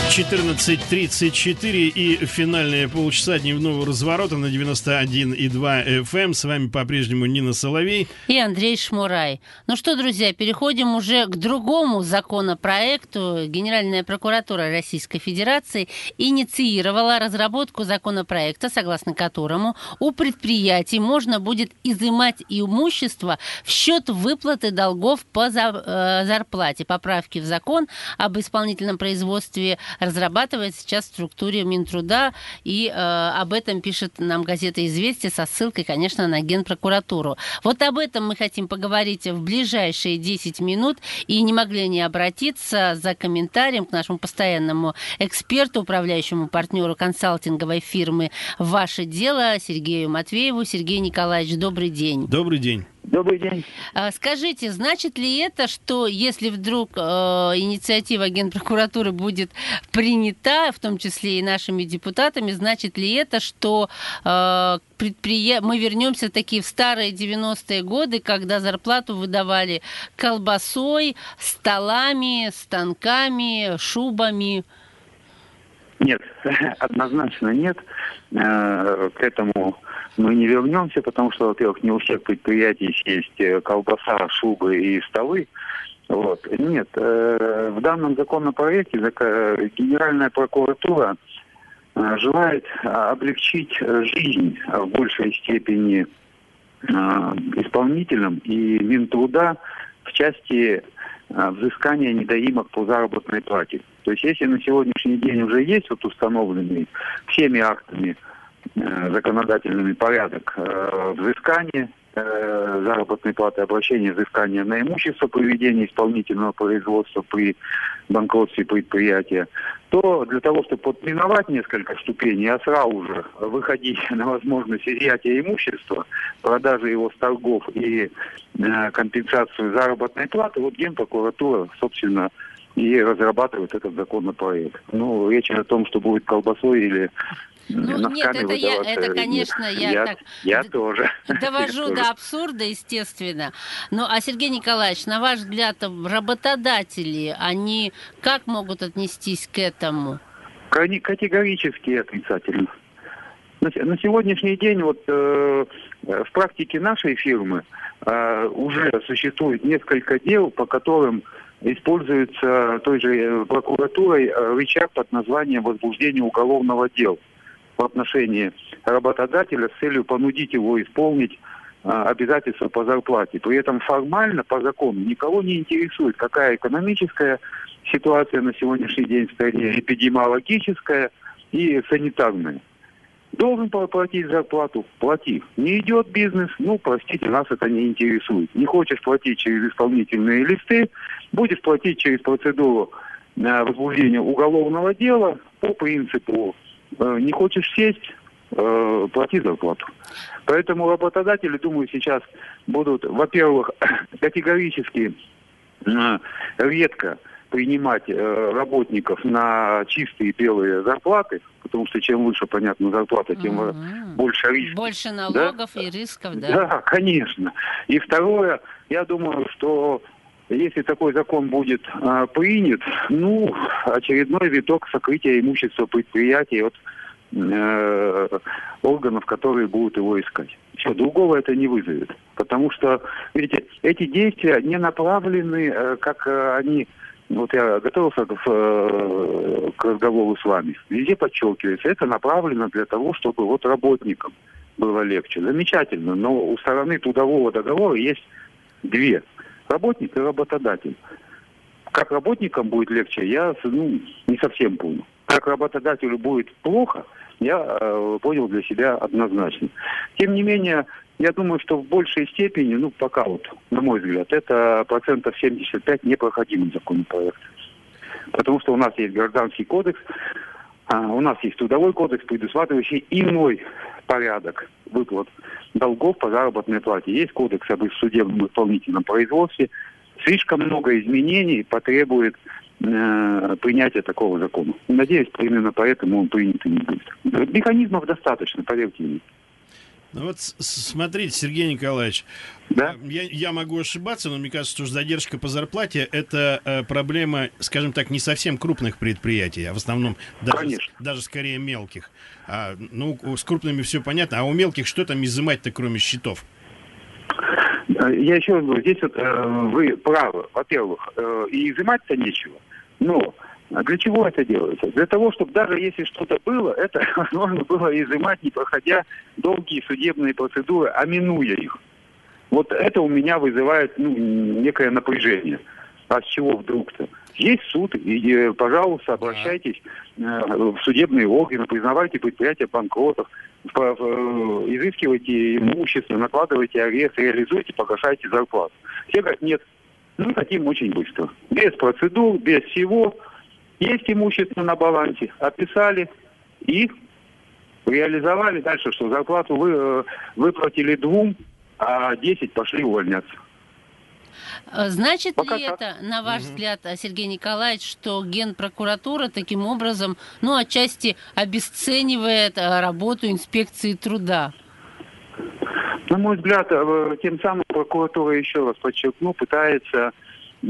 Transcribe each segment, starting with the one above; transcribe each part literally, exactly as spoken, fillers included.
четырнадцать тридцать четыре и финальные полчаса дневного разворота на девяносто один и два эф эм. С вами по-прежнему Нина Соловей и Андрей Шмурай. Ну что, друзья, переходим уже к другому законопроекту. Генеральная прокуратура Российской Федерации инициировала разработку законопроекта, согласно которому у предприятий можно будет изымать имущество в счет выплаты долгов по зарплате. Поправки в закон об исполнительном производстве разрабатывает сейчас в структуре Минтруда, и э, об этом пишет нам газета «Известия» со ссылкой, конечно, на Генпрокуратуру. Вот об этом мы хотим поговорить в ближайшие десять минут, и не могли не обратиться за комментарием к нашему постоянному эксперту, управляющему партнеру консалтинговой фирмы «Ваше дело» Сергею Матвееву. Сергей Николаевич, добрый день. Добрый день. Добрый день. Скажите, значит ли это, что если вдруг э, инициатива Генпрокуратуры будет принята, в том числе и нашими депутатами, значит ли это, что э, предприя... мы вернемся такие в старые девяностые годы, когда зарплату выдавали колбасой, столами, станками, шубами? Нет, однозначно нет. К этому мы не вернемся, потому что, во-первых, не у всех предприятий есть колбаса, шубы и столы. Вот. Нет, в данном законопроекте Генеральная прокуратура желает облегчить жизнь в большей степени исполнителям и Минтруда в части взыскания недоимок по заработной плате. То есть если на сегодняшний день уже есть вот установленный всеми актами э, законодательными порядок э, взыскания э, заработной платы, обращения взыскания на имущество при ведении исполнительного производства при банкротстве предприятия, то для того, чтобы подминовать несколько ступеней, а сразу же выходить на возможность изъятия имущества, продажи его с торгов и э, компенсацию заработной платы, вот Генпрокуратура, собственно, и разрабатывает этот законопроект. Ну, речь о том, что будет колбасой или ну, носками нет, это, я, это конечно, нет. я, я так я тоже. довожу я до тоже. абсурда, естественно. Ну, а Сергей Николаевич, на ваш взгляд, работодатели, они как могут отнестись к этому? Категорически отрицательно. На, на сегодняшний день вот э, в практике нашей фирмы э, уже существует несколько дел, по которым используется той же прокуратурой рычаг под названием возбуждение уголовного дела в отношении работодателя с целью понудить его исполнить а, обязательства по зарплате. При этом формально, по закону, никого не интересует, какая экономическая ситуация на сегодняшний день в стране, эпидемиологическая и санитарная. Должен платить зарплату? Плати. Не идет бизнес? Ну, простите, нас это не интересует. Не хочешь платить через исполнительные листы, будешь платить через процедуру э, возбуждения уголовного дела по принципу э, не хочешь сесть, э, плати зарплату. Поэтому работодатели, думаю, сейчас будут, во-первых, категорически э, редко принимать э, работников на чистые белые зарплаты, потому что чем выше, понятно, зарплата, тем угу. больше рисков. Больше налогов, да? И рисков, да? Да, конечно. И второе, я думаю, что если такой закон будет э, принят, ну, очередной виток сокрытия имущества предприятий от э, органов, которые будут его искать. Все, другого это не вызовет. Потому что, видите, эти действия не направлены, э, как э, они... Вот я готовился к, к разговору с вами. Везде подчеркивается, это направлено для того, чтобы вот работникам было легче. Замечательно, но у стороны трудового договора есть две. Работник и работодатель. Как работникам будет легче, я ну, не совсем понял. Как работодателю будет плохо, я э, понял для себя однозначно. Тем не менее, я думаю, что в большей степени, ну, пока вот, на мой взгляд, это процентов семьдесят пять непроходимый законопроект. Потому что у нас есть Гражданский кодекс, а у нас есть Трудовой кодекс, предусматривающий иной порядок выплат долгов по заработной плате. Есть Кодекс об судебном исполнительном производстве. Слишком много изменений потребует э, принятия такого закона. Надеюсь, именно поэтому он принят и не будет. Механизмов достаточно, поверьте мне. Ну вот смотрите, Сергей Николаевич, Да? я, я могу ошибаться, но мне кажется, что задержка по зарплате — это э, проблема, скажем так, не совсем крупных предприятий, а в основном даже, даже скорее мелких. А, ну, с крупными все понятно, а у мелких что там изымать-то, кроме счетов? Я еще раз говорю, здесь вот э, вы правы. Во-первых, э, и изымать-то нечего, но для чего это делается? Для того, чтобы даже если что-то было, это возможно было изымать, не проходя долгие судебные процедуры, а минуя их. Вот это у меня вызывает ну, некое напряжение. А с чего вдруг-то? Есть суд, и, пожалуйста, обращайтесь э, в судебные органы, признавайте предприятия банкротов, изыскивайте имущество, накладывайте арест, реализуйте, погашайте зарплату. Все говорят, нет, мы хотим очень быстро. Без процедур, без всего. Есть имущество на балансе, описали и реализовали дальше, что зарплату вы, выплатили двум, а десять пошли увольняться. Значит Пока ли так. это, на ваш угу. взгляд, Сергей Николаевич, что Генпрокуратура таким образом, ну, отчасти обесценивает работу инспекции труда? На мой взгляд, тем самым прокуратура, еще раз подчеркну, пытается э,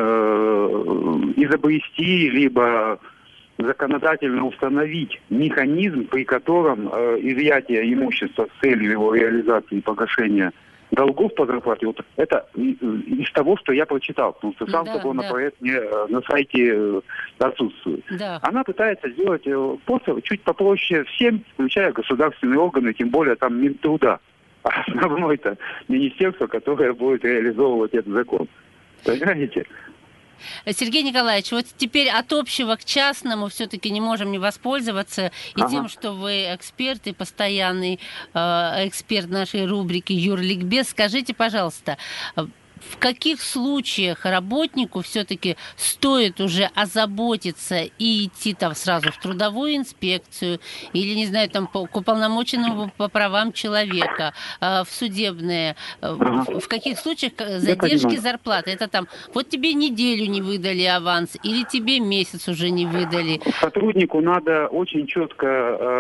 изобрести, либо законодательно установить механизм, при котором э, изъятие имущества с целью его реализации и погашения долгов по зарплате, вот это из того, что я прочитал, потому что сам да, законопроект да. не, на сайте отсутствует. Да. Она пытается сделать просто чуть попроще всем, включая государственные органы, тем более там Минтруда. А основное-то министерство, которое будет реализовывать этот закон. Понимаете? Сергей Николаевич, вот теперь от общего к частному все-таки не можем не воспользоваться. И ага. тем, что вы эксперт и постоянный э, эксперт нашей рубрики «Юрликбез», скажите, пожалуйста, в каких случаях работнику все-таки стоит уже озаботиться и идти там сразу в трудовую инспекцию или, не знаю, там по, к уполномоченному по правам человека, э, в судебные, э, в, в каких случаях задержки зарплаты? Это там, вот тебе неделю не выдали аванс или тебе месяц уже не выдали? Сотруднику надо очень четко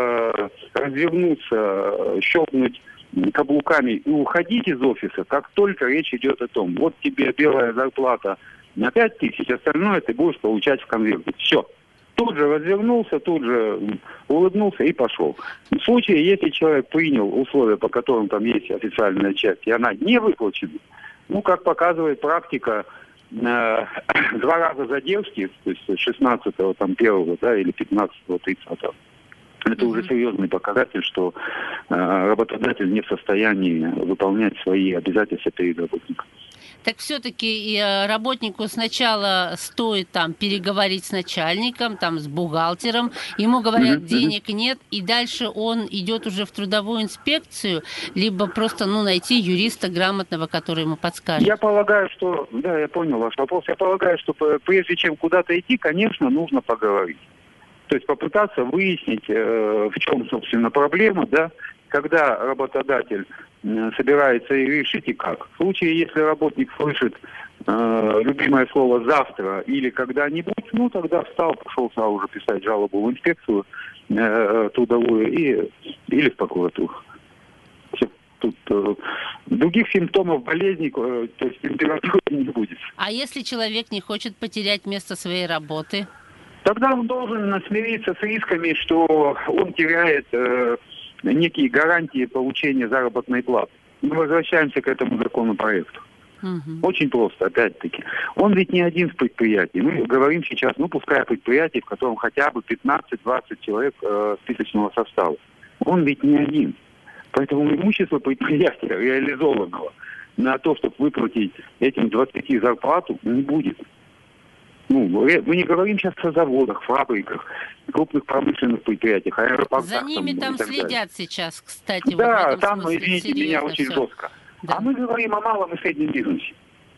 э, развернуться, щелкнуть каблуками и уходить из офиса, как только речь идет о том, вот тебе белая зарплата на пять тысяч, остальное ты будешь получать в конверте. Все. Тут же развернулся, тут же улыбнулся и пошел. В случае, если человек принял условия, по которым там есть официальная часть, и она не выплачена, ну, как показывает практика, э, два раза задержки, то есть шестнадцатого, там, первого, да, или пятнадцатого, тридцатого, это mm-hmm. уже серьезный показатель, что э, работодатель не в состоянии выполнять свои обязательства перед работником. Так все-таки и работнику сначала стоит там переговорить с начальником, там с бухгалтером, ему говорят, mm-hmm. денег нет, и дальше он идет уже в трудовую инспекцию, либо просто ну, найти юриста грамотного, который ему подскажет. Я полагаю, что, да, я понял ваш вопрос, я полагаю, что прежде чем куда-то идти, конечно, нужно поговорить. То есть попытаться выяснить, э, в чем, собственно, проблема, да, когда работодатель э, собирается и решить, и как. В случае, если работник слышит э, любимое слово «завтра» или «когда-нибудь», ну, тогда встал, пошел сразу же писать жалобу в инспекцию э, трудовую и, или в прокуратуру. Все. Тут э, других симптомов болезни, э, то есть температуры не будет. А если человек не хочет потерять место своей работы? Тогда он должен смириться с рисками, что он теряет э, некие гарантии получения заработной платы. Мы возвращаемся к этому законопроекту. Угу. Очень просто, опять-таки. Он ведь не один в предприятии. Мы говорим сейчас, ну, пускай предприятие, в котором хотя бы пятнадцать-двадцать человек э, списочного состава. Он ведь не один. Поэтому имущество предприятия, реализованного на то, чтобы выплатить этим двадцати зарплату, не будет. Ну, мы не говорим сейчас о заводах, фабриках, крупных промышленных предприятиях, аэропортах. За ними там, там следят далее. Сейчас, кстати. Да, вот там, извините меня, очень все. жестко. Да. А мы говорим о малом и среднем бизнесе.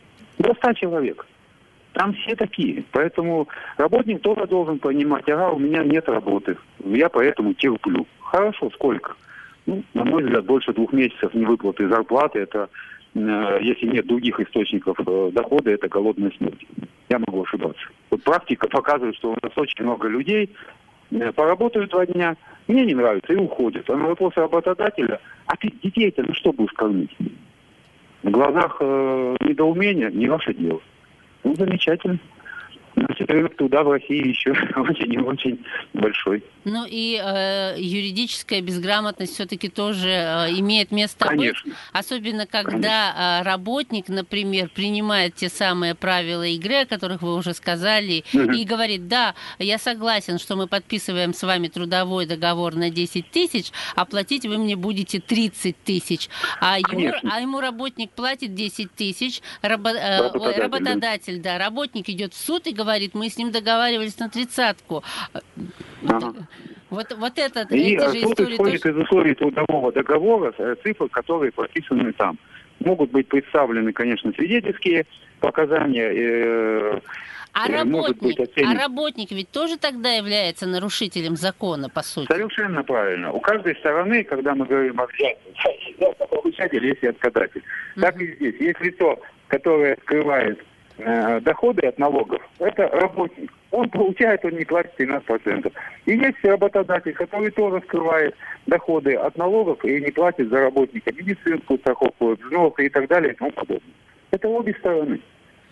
До ста человек. Там все такие. Поэтому работник тоже должен понимать, ага, у меня нет работы, я поэтому терплю. Хорошо, сколько? Ну, на мой взгляд, больше двух месяцев невыплаты зарплаты, это, э, если нет других источников э, дохода, это голодная смерть. Я могу ошибаться. Вот практика показывает, что у нас очень много людей, э, поработают два дня, мне не нравится, и уходят. А на вопрос работодателя, а ты детей-то ну что будешь кормить? В глазах э, недоумения не ваше дело. Ну, замечательно. Значит, рынок труда в России еще очень и очень большой. Ну и э, юридическая безграмотность все-таки тоже э, имеет место Конечно. быть. Особенно когда э, работник, например, принимает те самые правила игры, о которых вы уже сказали, угу. и говорит, да, я согласен, что мы подписываем с вами трудовой договор на десять тысяч, а платить вы мне будете тридцать тысяч. А ему, а ему работник платит десять тысяч, рабо, э, работодатель, работодатель да. да, работник идет в суд и говорит, мы с ним договаривались на тридцатку. Ага. Вот, вот это, и эти же суд истории исходит тоже... из условий трудового договора, цифры, которые прописаны там. Могут быть представлены, конечно, свидетельские показания. Э, а, э, работник, оценен... а работник ведь тоже тогда является нарушителем закона, по сути? Совершенно правильно. У каждой стороны, когда мы говорим о взятке, есть получатель, есть и отказатель. Uh-huh. Так и здесь. Есть лицо, которое скрывает доходы от налогов, это работник. Он получает, он не платит тринадцать процентов. И есть работодатель, который тоже скрывает доходы от налогов и не платит за работника медицинскую страховку, взносы и так далее и тому подобное. Это обе стороны.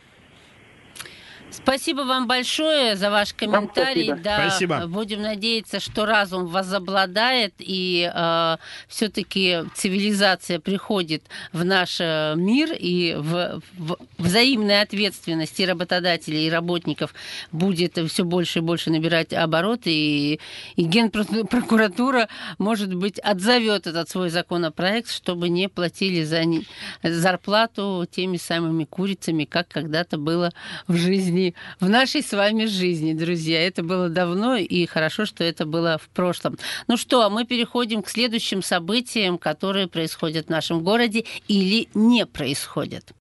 Спасибо вам большое за ваш комментарий. Да, спасибо. Будем надеяться, что разум возобладает и э, все-таки цивилизация приходит в наш мир, и в, в взаимной ответственности работодателей и работников будет все больше и больше набирать обороты, и, и Генпрокуратура, может быть, отзовет этот свой законопроект, чтобы не платили за не, зарплату теми самыми курицами, как когда-то было в жизни. В нашей с вами жизни, друзья. Это было давно, и хорошо, что это было в прошлом. Ну что, мы переходим к следующим событиям, которые происходят в нашем городе или не происходят.